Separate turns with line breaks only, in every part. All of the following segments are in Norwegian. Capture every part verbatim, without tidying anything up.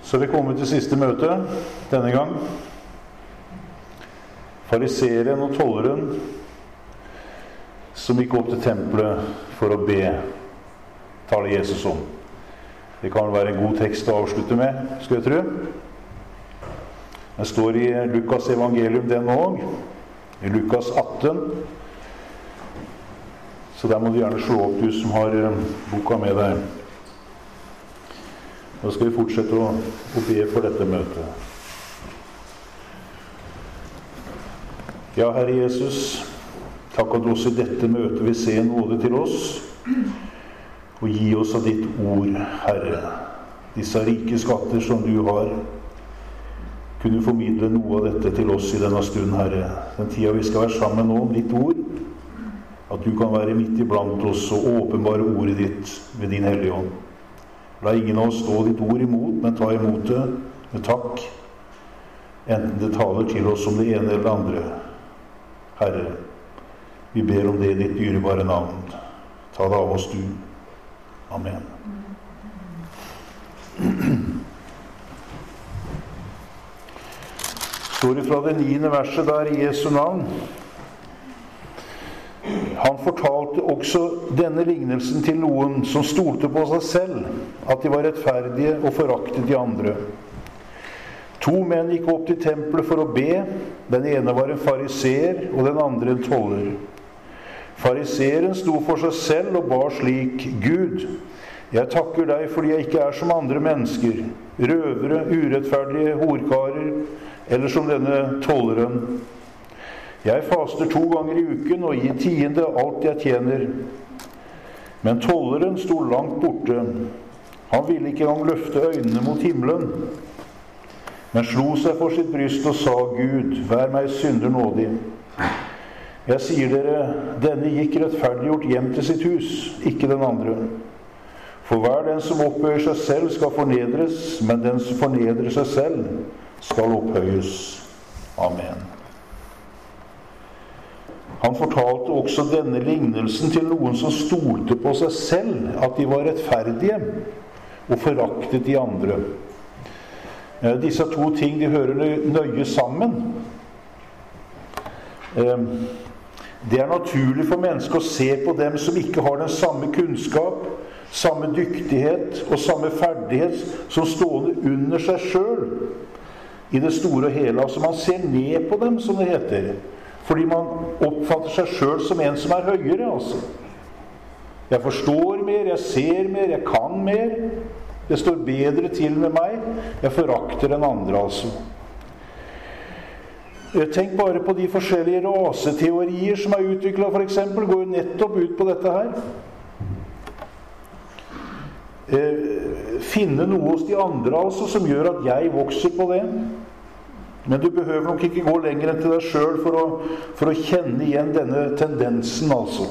Så vi kommer til siste møte denne gang. Fariseeren og tolleren som gikk opp til tempelet for å be, taler Jesus om. Det kan være en god tekst å avslutte med, skal jeg tro. Det står i Lukas evangelium den også, i Lukas atten. Så der må du gjerne slå opp, du som har boka med deg. Nå skal vi fortsette å, å be for dette møtet. Ja, Herre Jesus, takk at også i dette møtet vil se nåde til oss, og gi oss av ditt ord, Herre. Disse rike skatter som du har, kunne formidle noe av dette til oss i denne stund, Herre. Den tida vi skal være sammen nå om ditt ord, at du kan være midt iblant oss og åpenbare ordet ditt ved din hellige ånd. La ingen av oss stå ditt ord imot, men ta imot det med takk, enten det taler til oss om det ene eller det andre. Herre, vi ber om det i ditt dyrebare navn. Ta det av oss du. Amen. Står det fra det niende verset der i Jesu navn. Han fortalte også denne lignelsen til noen som stolte på seg selv, at de var rettferdige og foraktet de andre. To menn gikk opp til tempelet for å be. Den ene var en fariseer, og den andre en toller. Fariseeren sto for seg selv og ba slik: Gud, jeg takker deg fordi jeg ikke er som andre mennesker, røvere, urettferdige, horkarer, eller som denne tolleren. Jeg faster to ganger i uken og gir tiende alt jeg tjener. Men tolleren sto langt borte. Han ville ikke engang løfte øynene mot himmelen, men slo seg for sitt bryst og sa: Gud, vær meg synder nådig. Jeg sier dere, denne gikk rettferdiggjort hjem til sitt hus, ikke den andre. For hver den som opphøyer seg selv skal fornedres, men den som fornedrer seg selv skal opphøyes. Amen. Han fortalte også denne lignelsen til noen som stolte på seg selv, at de var rettferdige og foraktet de andre. Disse to ting, de hører nøye sammen. Det er naturlig for mennesker å se på dem som ikke har den samme kunnskap, samme dyktighet og samme ferdighet som stående under seg selv i det store og hele. Altså man ser ned på dem, som det heter. Fordi man oppfatter seg selv som en som er høyere, altså. Jeg forstår mer, jeg ser mer, jeg kan mer. Det står bedre til med meg. Jeg forakter den andre, altså. Tenk bare på de forskjellige raseteorier som er utviklet, for eksempel. Går jo nettopp ut på dette her. Finne noe hos de andre, altså, som gjør at jeg vokser på det. Men du behøver nok ikke gå lenger enn til deg selv for å, for å kjenne igjen denne tendensen, altså.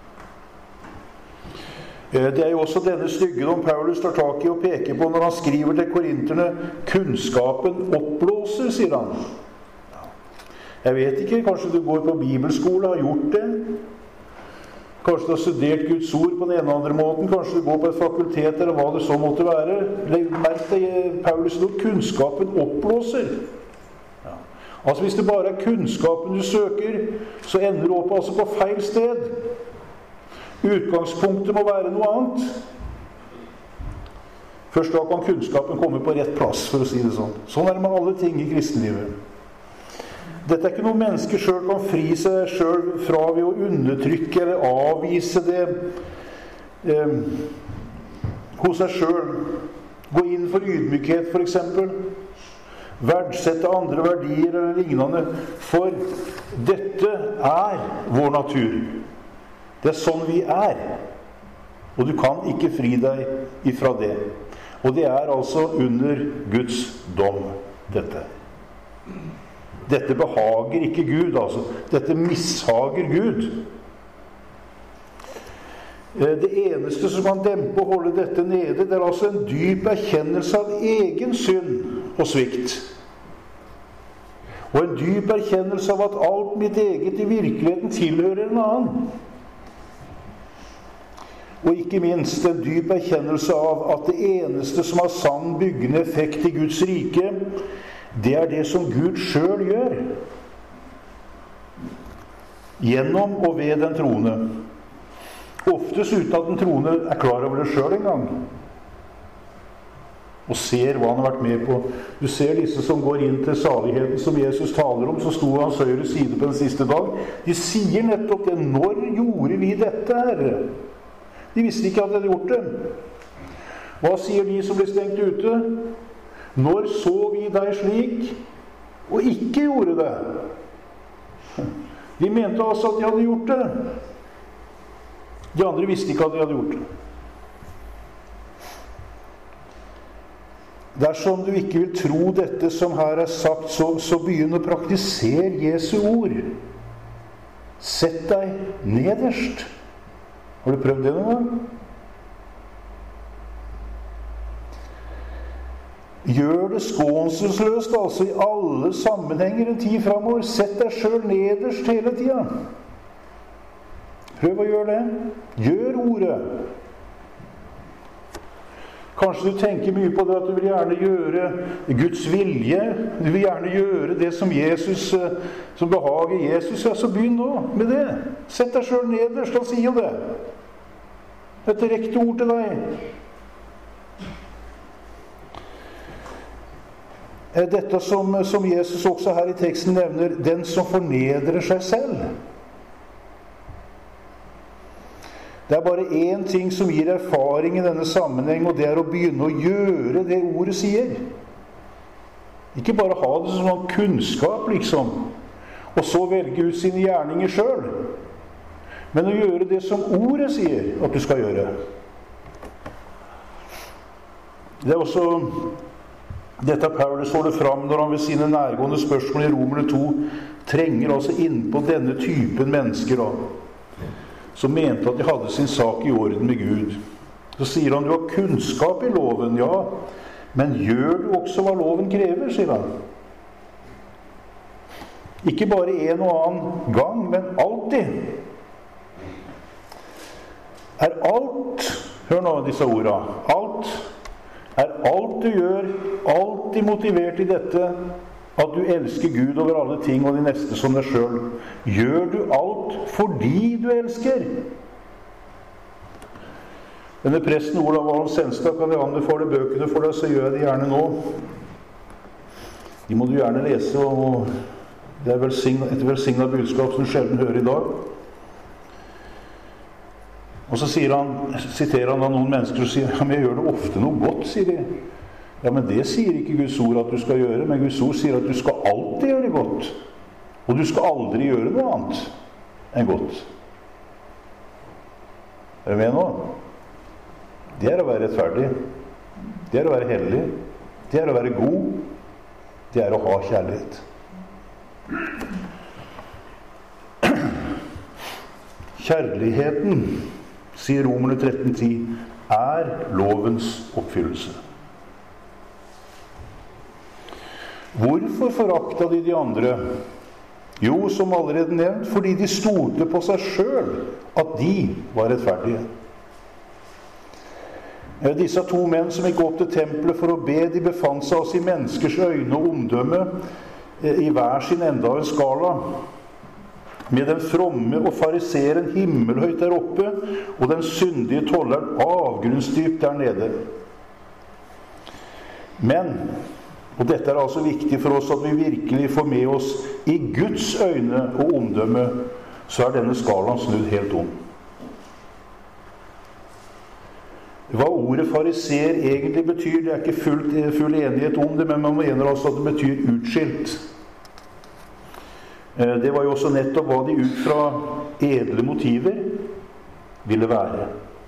Det er jo også denne styggedom Paulus tar tak i og peker på når han skriver til korinterne: kunnskapen oppblåser, sier han. Jeg vet ikke, kanskje du går på bibelskole og har gjort det. Kanskje du har studert Guds ord på den ene og andre måten. Kanskje du går på et fakultet eller hva det så måtte være. Legg merke til Paulus når kunnskapen oppblåser. Altså hvis det bare er kunnskapen du søker, så ender du opp altså på feil sted. Utgangspunktet må være noe annet. Først da kan kunnskapen komme på rett plass, for å si det sånn. Sånn er det med alle ting i kristenlivet. Dette er ikke noe mennesker selv kan fri seg selv fra ved å undertrykke eller avvise det eh, hos seg selv. Gå inn for ydmykhet, for eksempel. Verdsette andre verdier eller lignende, for dette er vår natur. Det er sånn vi er, og du kan ikke fri deg ifra det. Og det er altså under Guds dom, dette. Dette behager ikke Gud, altså. Dette mishager Gud. Det eneste som kan dempe og holde dette nede, det er altså en dyp erkjennelse av egen synd og svikt. Og en dyp erkjennelse av at alt mitt eget i virkeligheten tilhører en annen. Og ikke minst en dyp erkjennelse av at det eneste som har sann byggende effekt i Guds rike, det er det som Gud selv gjør. Gjennom og ved den troende. Oftest uten at den troende er klar over det selv en gang. Og ser hva han har vært med på. Du ser disse som går inn til saligheten som Jesus taler om, så sto hans høyre side på den siste dag. De sier nettopp det. Når gjorde vi dette, Herre? De visste ikke at de hadde gjort det. Hva sier de som ble stengt ute? Når så vi deg slik, og ikke gjorde det? De mente altså at de hadde gjort det. De andre visste ikke at de hadde gjort det. Dersom du ikke vil tro dette som her er sagt, så, så begynn å praktisere Jesu ord. Sett deg nederst. Har du prøvd det noen gang? Gjør det skånselsløst, altså i alle sammenhenger en tid fremover. Sett deg selv nederst hele tiden. Prøv å gjøre det. Gjør ordet. Kanskje du tenker mye på det at du vil gjerne gjøre Guds vilje. Du vil gjerne gjøre det som Jesus, som behager Jesus. Ja, så begynn nå med det. Sett deg selv nederst og si det. Et direkte ord til deg. Dette som, som Jesus også her i teksten nevner, den som fornedrer seg selv. Det er bare én ting som gir erfaring i denne sammenheng, og det er å begynne å gjøre det ordet sier. Ikke bare ha det som en kunnskap, liksom, og så velge ut sine gjerninger selv. Men å gjøre det som ordet sier at du skal gjøre. Det er også dette Paulus holder fram når han ved sine nærgående spørsmål i Romerne to trenger altså inn på denne typen mennesker da, som mente at de hadde sin sak i orden med Gud. Så sier han, du har kunnskap i loven, ja, men gjør du også hva loven krever, sier han. Ikke bare en og annen gang, men alltid. Er alt, hør nå disse ordene, alt, er alt du gjør, alltid motivert i dette, at du elsker Gud over alle ting og de neste som deg selv. Gjør du alt fordi du elsker? Denne presten Olav Valen Senstad kan jeg anbefale bøkene for deg, så gjør jeg det gjerne nå. De må du gjerne lese, og det er et velsignet budskap som du sjelden hører i dag. Og så sier han, siterer han da noen mennesker og sier, ja, men jeg gjør det ofte noe godt, sier de. Ja, men det sier ikke Guds ord at du skal gjøre, men Guds ord sier at du skal alltid gjøre det godt. Og du skal aldri gjøre noe annet enn godt. Er du med nå? Det er å være rettferdig. Det er å være hellig. Det er å være god. Det er å ha kjærlighet. Kjærligheten, sier Romerne tretten ti, er lovens oppfyllelse. Hvorfor forakta de de andre? Jo, som allerede nevnt, fordi de stolte på seg selv at de var rettferdige. Disse to menn som gikk opp til tempelet for å be, de befant seg oss i menneskers øyne og omdømme i hver sin ende av en skala. Med den fromme og fariseren himmelhøyt der oppe, og den syndige tolleren avgrunnsdypt der nede. Men, og dette er altså viktig for oss at vi virkelig får med oss, i Guds øyne og omdømme, så er denne skalaen snudd helt om. Hva ordet fariser egentlig betyr, det er ikke full, full enighet om det, men man mener altså at det betyr utskilt. Det var jo også nettopp hva de ut fra edle motiver ville være.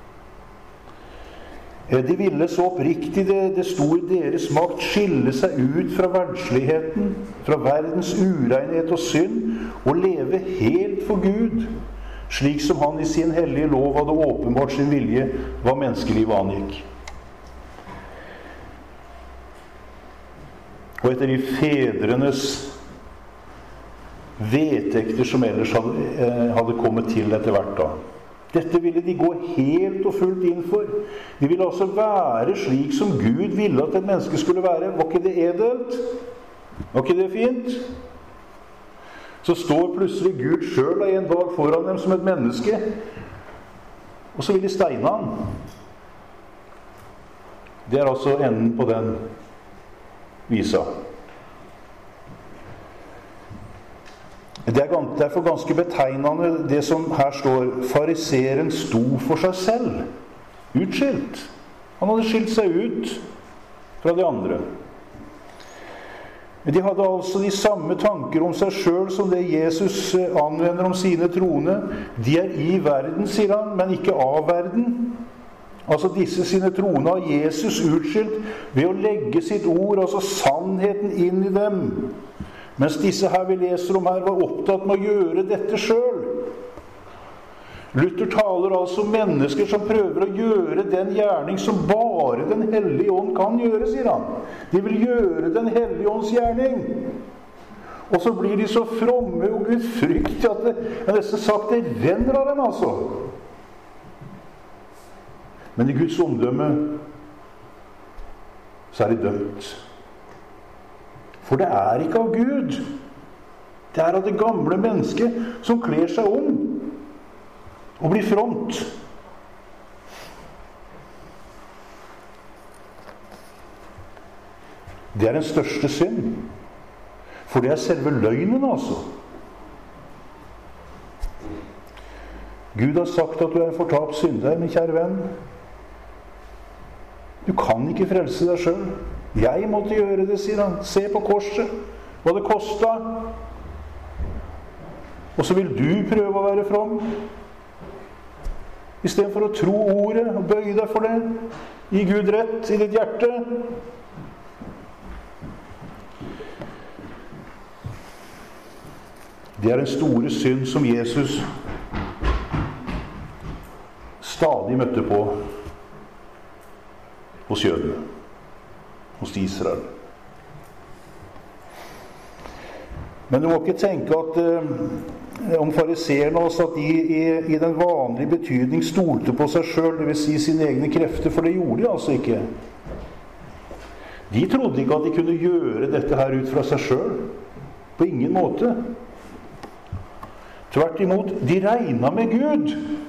De ville så oppriktig det, det sto i deres makt skille seg ut fra verdsligheten, fra verdens urenhet og synd, og leve helt for Gud, slik som han i sin hellige lov hadde åpenbart sin vilje hva menneskelivet angikk. Og etter de fedrenes vedtekter som ellers hadde, hadde kommet til etter hvert da. Dette ville de gå helt og fullt inn for. De ville altså være slik som Gud ville at et menneske skulle være. Var ikke det edelt? Var ikke det fint? Så står plutselig Gud selv en dag foran dem som et menneske, og så vil de steine han. Det er altså enden på den visa. Det er derfor ganske betegnende det som her står. Fariseren sto for seg selv, utskilt. Han hadde skilt seg ut fra de andre. De hadde altså de samme tanker om seg selv som det Jesus anvender om sine troende. De er i verden, sier han, men ikke av verden. Altså disse sine troende har Jesus utskilt ved å legge sitt ord, altså sannheten, inn i dem. Mens disse her vi leser om her var opptatt med å gjøre dette selv. Luther taler altså om mennesker som prøver å gjøre den gjerning som bare den hellige ånd kan gjøre, sier han. De vil gjøre den hellige ånds gjerning. Og så blir de så fromme og gudfryktige at det er nesten sagt det renner av dem, altså. Men i Guds omdømme så er de dømt. For det er ikke av Gud. Det er av det gamle mennesket som kler seg om og blir fromt. Det er den største synd. For det er selve løgnen, altså. Gud har sagt at du er en fortapt synder, min kjære venn. Du kan ikke frelse deg selv. Jeg måtte gjøre det, sier han. Se på korset, hva det kostet. Og så vil du prøve å være from. I stedet for å tro ordet og bøye deg for det. Gi Gud rett i ditt hjerte. Det er en store synd som Jesus stadig møtte på hos jødene, hos Israel. Men du må ikke tenke at eh, om fariseerne også at de i, i den vanlige betydning stolte på seg selv, det vil si sine egne krefter, for det gjorde de altså ikke. De trodde ikke at de kunne gjøre dette her ut fra seg selv. På ingen måte. Tvert imot, de regnet med Gud.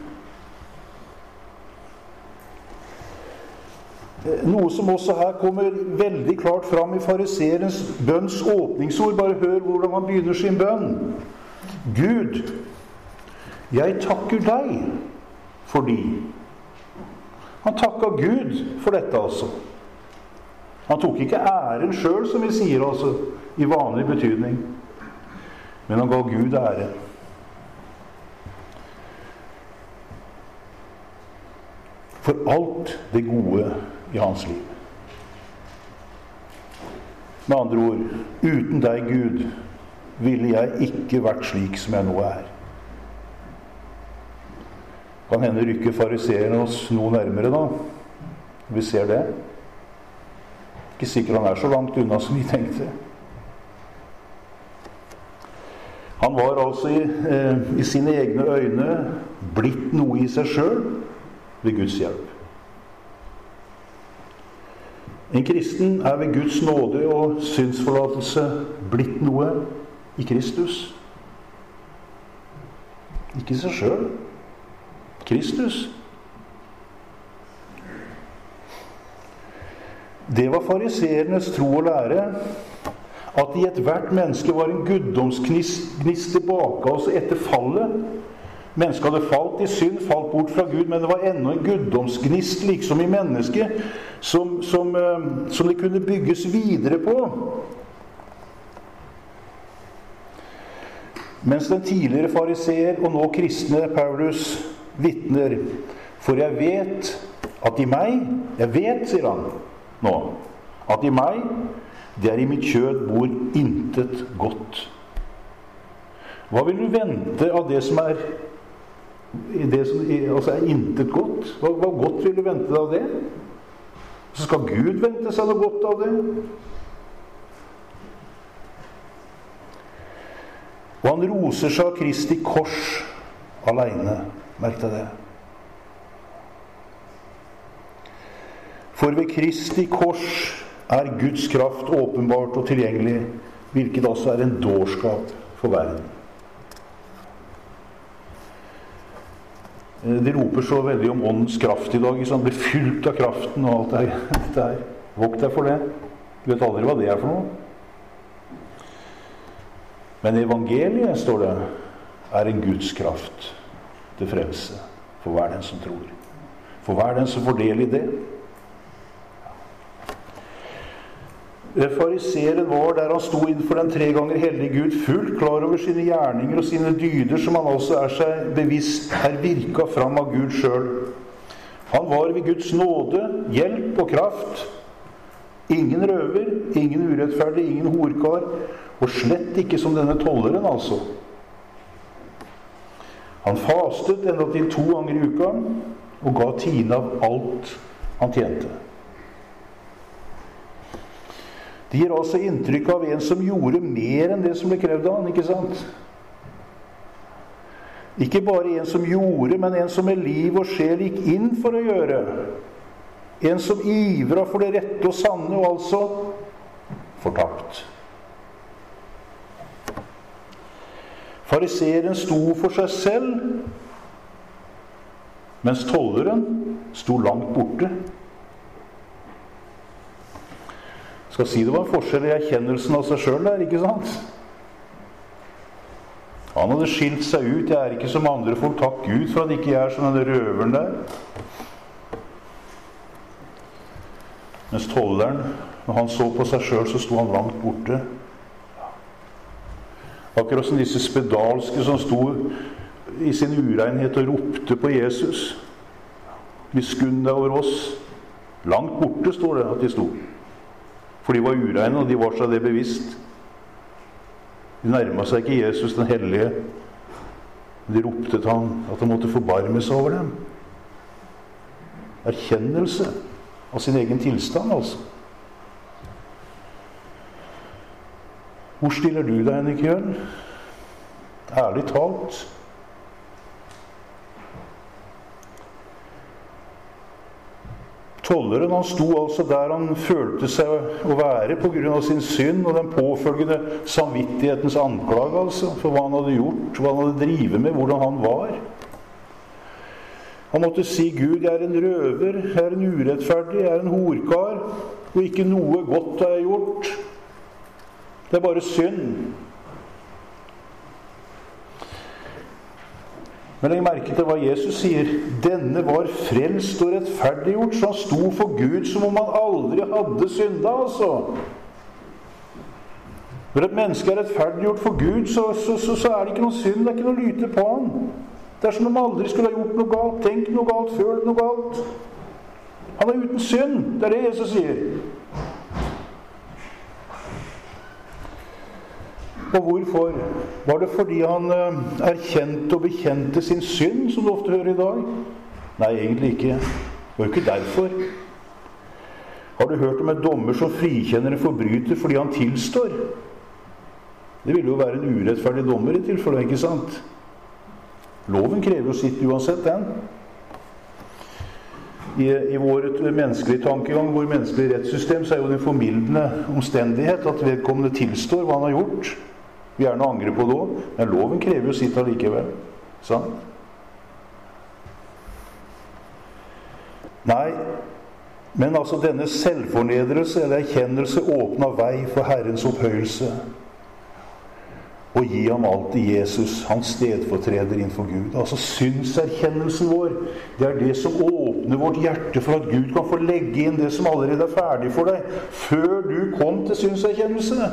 Noe som også her kommer veldig klart fram i fariserens bønns åpningsord. Bare hør hvordan han begynner sin bønn. Gud, jeg takker deg fordi. Han takket Gud for dette, altså. Han tok ikke æren selv, som vi sier, altså, i vanlig betydning. Men han ga Gud ære. For alt det gode i hans liv. Med andre ord, uten deg, Gud, ville jeg ikke vært slik som jeg nå er. Kan hende rykke fariseerne oss noe nærmere da. Vi ser det. Ikke sikkert han er så langt unna som vi tenkte. Han var altså i, eh, i sine egne øyne blitt noe i seg selv ved Guds hjelp. En kristen er ved Guds nåde og syndsforlatelse blitt noe i Kristus. Ikke seg selv. Kristus. Det var fariseernes tro og lære, at i et hvert menneske var en guddomsgnist tilbake, altså etter fallet. Mennesket hadde falt i synd, falt bort fra Gud, men det var enda en guddomsgnist, liksom i mennesket, som, som, som det kunne bygges videre på. Mens den tidligere fariseer, og nå kristne Paulus, vitner, for jeg vet at i meg, jeg vet, sier han nå, at i meg, det er i mitt kjød bor intet godt. Hva vil du vente av det som er det som altså er intet godt? Hva, hva godt vil du vente av det? Så skal Gud vente seg noe godt av det? Og han roser seg av Kristi kors alene. Merk deg det. For ved Kristi kors er Guds kraft åpenbart og tilgjengelig, hvilket altså er en dårskap for verden. De roper så veldig om åndens kraft i dag, sånn, blir fylt av kraften og alt det her. Vokt deg for det. Du vet aldri hva det er for noe. Men evangeliet, står det, er en Guds kraft til frelse for hver den som tror. For hver den som får del i det. Fariseren var der han sto innenfor den tre ganger hellige Gud, fullt klar over sine gjerninger og sine dyder, som han altså er seg bevisst er virket fram av Gud selv. Han var ved Guds nåde, hjelp og kraft. Ingen røver, ingen urettferdig, ingen horkar, og slett ikke som denne tolleren, altså. Han fastet enda til to ganger i uka, og ga tiende av alt han tjente. Det gir altså inntrykk av en som gjorde mer enn det som ble krevd av han, ikke sant? Ikke bare en som gjorde, men en som med liv og sjel gikk inn for å gjøre. En som ivret for det rette og sanne, og altså fortapt. Fariseren sto for seg selv, mens tolleren sto langt borte. Skal si det var en forskjell i erkjennelsen av seg selv der, ikke sant? Han hadde skilt seg ut. Jeg er ikke som andre folk, takk Gud for at ikke jeg er som denne røveren der. Mens tolleren, når han så på seg selv, så sto han langt borte. Akkurat som disse spedalske som sto i sin urenhet og ropte på Jesus. Miskunn deg over oss. Langt borte, står det at de sto. For de var ureine, og de var seg det bevisst. De nærmet seg ikke Jesus den hellige. De ropte til ham at han måtte forbarme seg over dem. Erkjennelse av sin egen tilstand, altså. Hvor stiller du deg hen i køen? Ærlig talt. Tolleren, han sto altså der han følte seg å være på grunn av sin synd og den påfølgende samvittighetens anklage, altså, for hva han hadde gjort, hva han hadde drivet med, hvordan han var. Han måtte si, Gud, jeg er en røver, jeg er en urettferdig, jeg er en horkar, og ikke noe godt har jeg gjort. Det er bare synd. Men legg merke til hva Jesus sier. Denne var frelst og rettferdiggjort, så han sto for Gud som om han aldri hadde synda, altså. Når et menneske er rettferdiggjort for Gud, så, så, så, så er det ikke noe synd, det er ikke noe lyte på han. Det er som om han aldri skulle ha gjort noe galt, tenkt noe galt, følt noe galt. Han er uten synd, det er det Jesus sier. Og hvorfor? Var det fordi han erkjente og bekjente sin synd, som du ofte hører i dag? Nei, egentlig ikke. Det var jo ikke derfor. Har du hørt om en dommer som frikjenner en forbryter fordi han tilstår? Det ville jo være en urettferdig dommer i tilfelle, ikke sant? Loven krever jo sitt uansett, den. I, i vår menneskelige tankegang, vår menneskelige rettssystem, så er jo det formildende omstendighet at vedkommende tilstår hva han har gjort. Vi gjerne angrer på det også, men loven krever jo sitt allikevel. Sant? Nei, men altså denne selvfornedrelse eller erkjennelse åpner vei for Herrens opphøyelse. Og gi ham alt i Jesus, hans stedfortreder innenfor Gud. Altså syndserkjennelsen vår, det er det som åpner vårt hjerte for at Gud kan få legge inn det som allerede er ferdig for deg, før du kom til syndserkjennelse.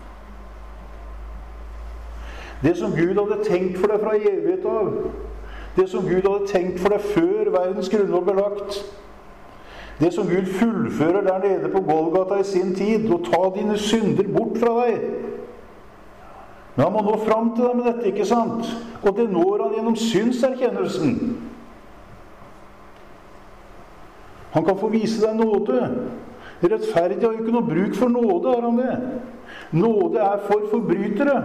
Det som Gud hadde tenkt for deg fra evighet av, det som Gud hadde tenkt for deg før verdens grunnlov ble lagt, det som Gud fullfører der nede på Golgata i sin tid, og ta dine synder bort fra deg. Men han må nå fram til deg med dette, ikke sant? Og det når han gjennom syndserkjennelsen. Han kan få vise deg nåde. Rettferdig har jo ikke noe bruk for nåde, har han det? Nåde er for forbrytere.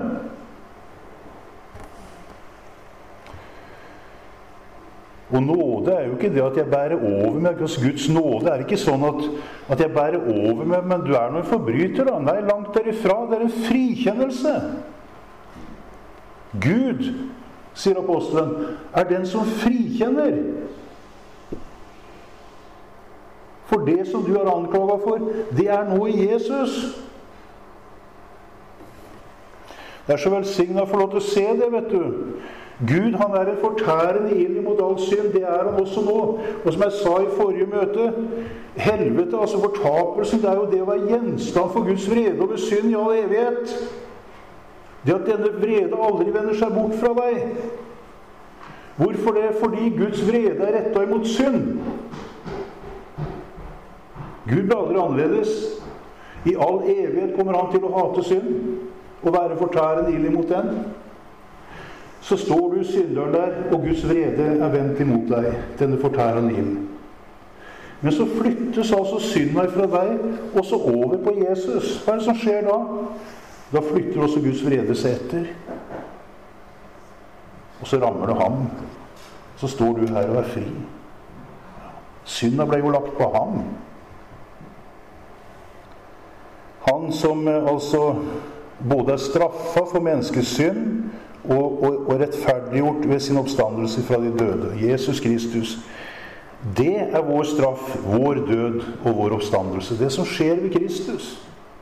Og nåde er jo ikke det at jeg bærer over med. Guds nåde er ikke sånn at, at jeg bærer over med, men du er noen forbryter da. Nei, langt derifra. Det er en frikjennelse. Gud, sier apostelen, er den som frikjenner. For det som du har anklaget for, det er nå i Jesus. Det er så velsignet å få lov til å se det, vet du. Gud, han er en fortærende ild imot all synd. Det er han også nå. Og som jeg sa i forrige møte, helvete, altså fortapelsen, det er jo det å være gjenstand for Guds vrede over synd i all evighet. Det at denne vrede aldri vender seg bort fra deg. Hvorfor det? Fordi Guds vrede er rettet imot synd. Gud blir aldri annerledes. I all evighet kommer han til å hate synd og være fortærende ild imot den. Så står du synderen der, og Guds vrede er vendt imot deg, denne fortærende ild. Men så flyttes altså synden fra deg, og så over på Jesus. Hva er det som skjer da? Da flytter også Guds vrede seg etter. Og så rammer det ham. Så står du her og er fri. Synden ble jo lagt på ham. Han som altså både er straffet for menneskets synd, Og, og, og rettferdiggjort ved sin oppstandelse fra de døde. Jesus Kristus. Det er vår straff, vår død og vår oppstandelse. Det som skjer ved Kristus.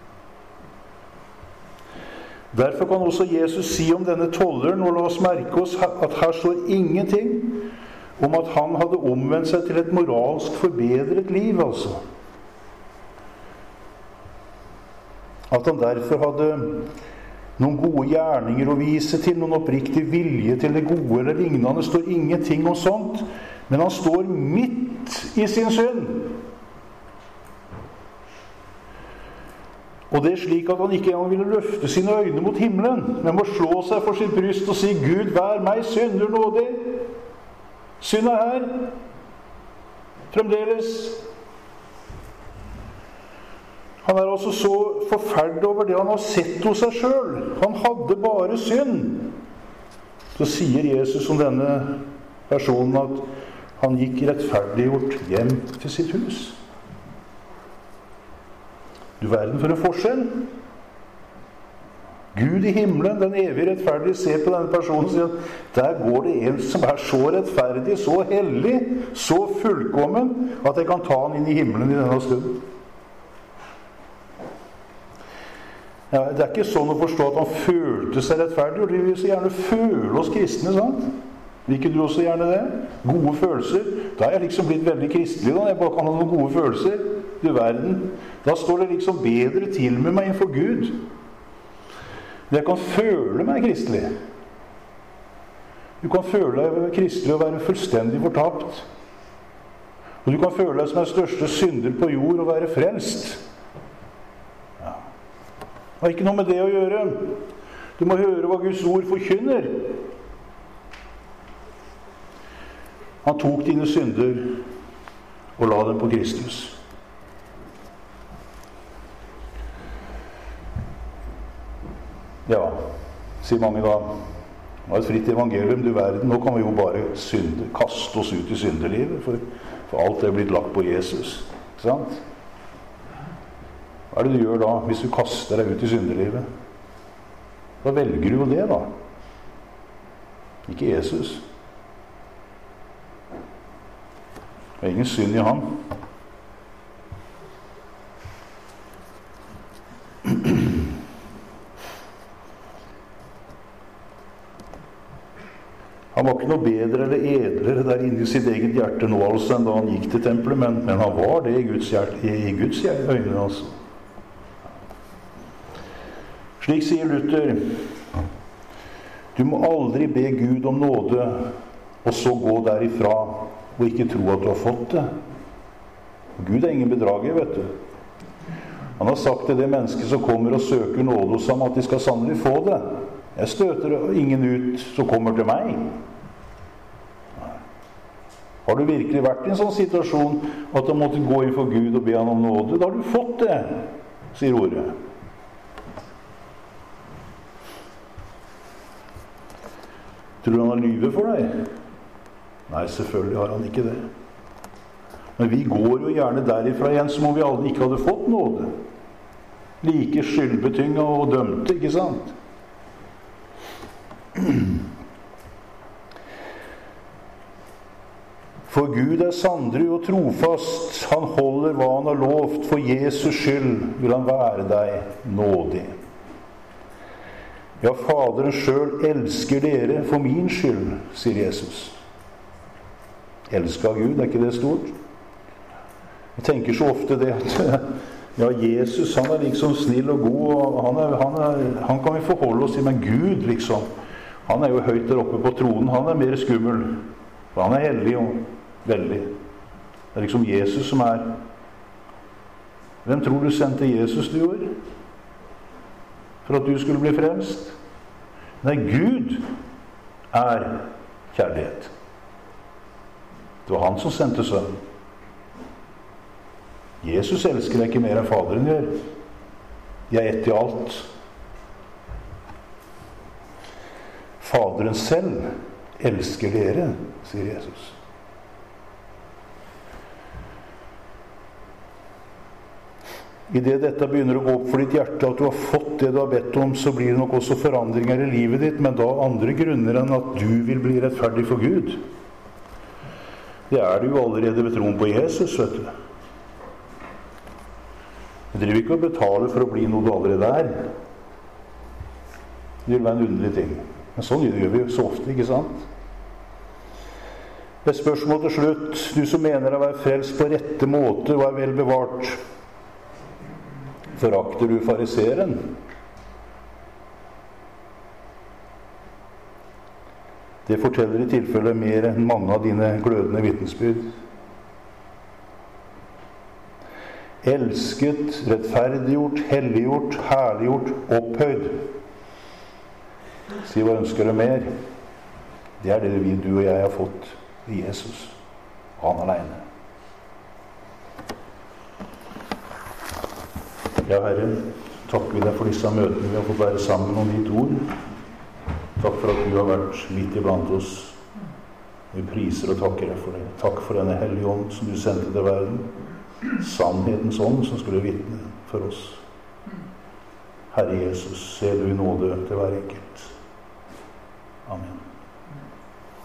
Derfor kan også Jesus si om denne tolleren, og la oss merke oss at her står ingenting om at han hadde omvendt seg til et moralsk forbedret liv, altså. At han derfor hadde noen gode gjerninger å vise til, noen oppriktig vilje til det gode eller lignende. Det står ingenting om sånt, men han står midt i sin synd. Og det er slik at han ikke engang ville løfte sine øyne mot himmelen, men må slå seg for sitt bryst og si: Gud, vær meg synder nådig. Synd er her. Fremdeles. Han er altså så forferdelig over det han har sett hos seg selv. Han hadde bare synd. Så sier Jesus om denne personen at han gikk rettferdiggjort hjem til sitt hus. Du verden for en forskjell. Gud i himmelen, den evige rettferdige, ser på denne personen og sier at der går det en som er så rettferdig, så hellig, så fullkommen, at jeg kan ta han inn i himmelen i denne stunden. Ja, det er ikke sånn å forstå at han følte seg rettferdig, og vi vil så gjerne føle oss kristne, sant? Vil ikke du også gjerne det? Gode følelser. Da er jeg liksom blitt veldig kristelig, da. Jeg bare kan ha noen gode følelser. Du verden. Da står det liksom bedre til med meg innenfor Gud. Jeg kan føle meg kristelig. Du kan føle deg kristelig og være fullstendig fortapt. Og du kan føle deg som den største synder på jord og være frelst. Det har ikke noe med det å gjøre. Du må høre hva Guds ord forkynner. Han tok dine synder og la dem på Kristus. Ja, sier mange da. Det var et fritt evangelium, du verden. Nå kan vi jo bare synde, kaste oss ut i syndelivet, for, for alt er blitt lagt på Jesus. Ikke sant? Hva er det du gjør da, hvis du kaster deg ut i syndelivet? Da velger du jo det, da. Ikke Jesus. Det er ingen synd i ham. Han var ikke noe bedre eller edlere der inne i sitt eget hjerte nå altså enn da han gikk til tempelet, men, men han var det i Guds, hjerte, i Guds øyne, altså. Slik sier Luther: du må aldri be Gud om nåde og så gå derifra og ikke tro at du har fått det. Gud er ingen bedrager, vet du. Han har sagt til det mennesket som kommer og søker nåde hos ham, at de skal sannelig få det. Jeg støter ingen ut som kommer til meg. Har du virkelig vært i en sånn situasjon at du måtte gå inn for Gud og be han om nåde? Da har du fått det, sier ordet. Tror du han har lyve for deg? Nei, selvfølgelig har han ikke det. Men vi går jo gjerne derifra igjen som om vi aldri ikke hadde fått nåde. Like skyldbetynget og dømte, ikke sant? For Gud er sannelig og trofast. Han holder hva han har lovt. For Jesus skyld vil han være deg nådig. Ja, Faderen selv elsker dere for min skyld, sier Jesus. Elsker Gud, er ikke det stort? Jeg tenker så ofte det at ja, Jesus, han er liksom snill og god, og han, er, han, er, han kan vi forholde oss til, men Gud, liksom, han er jo høyt der oppe på tronen, han er mer skummel, for han er hellig og veldig. Det er liksom Jesus som er. Hvem tror du sendte Jesus du år? For at du skulle bli frelst? Nei, Gud er kjærlighet. Det var han som sendte sønnen. Jesus elsker deg ikke mer enn Faderen gjør. De er ett i alt. Faderen selv elsker dere, sier Jesus. I det dette begynner å gå opp for ditt hjerte, at du har fått det du har bedt om, så blir det nok også forandringer i livet ditt, men da andre grunner enn at du vil bli rettferdig for Gud. Det er du jo allerede ved troen på Jesus, vet du. Du driver ikke å betale for å bli noe du allerede er. Det vil være en underlig ting. Men sånn gjør vi så ofte, ikke sant? Et spørsmål til slutt. Du som mener å være frelst på rette måte og er vel bevart, forakter du fariseren? Det forteller i tilfelle mer enn mange av dine glødende vitnesbyrd. Elsket, rettferdiggjort, helliggjort, herliggjort, opphøyd. Si hva ønsker du mer? Det er det vi, du og jeg har fått i Jesus. Han alene. Ja, Herre, takker vi deg for disse møtene vi har fått være sammen om ditt ord. Takk for at du har vært midt iblant oss. Vi priser og takker deg for det. Takk for denne hellige ånd som du sendte til verden. Sannhetens ånd som skulle vitne for oss. Herre Jesus, se du i nåde til hver enkelt. Amen.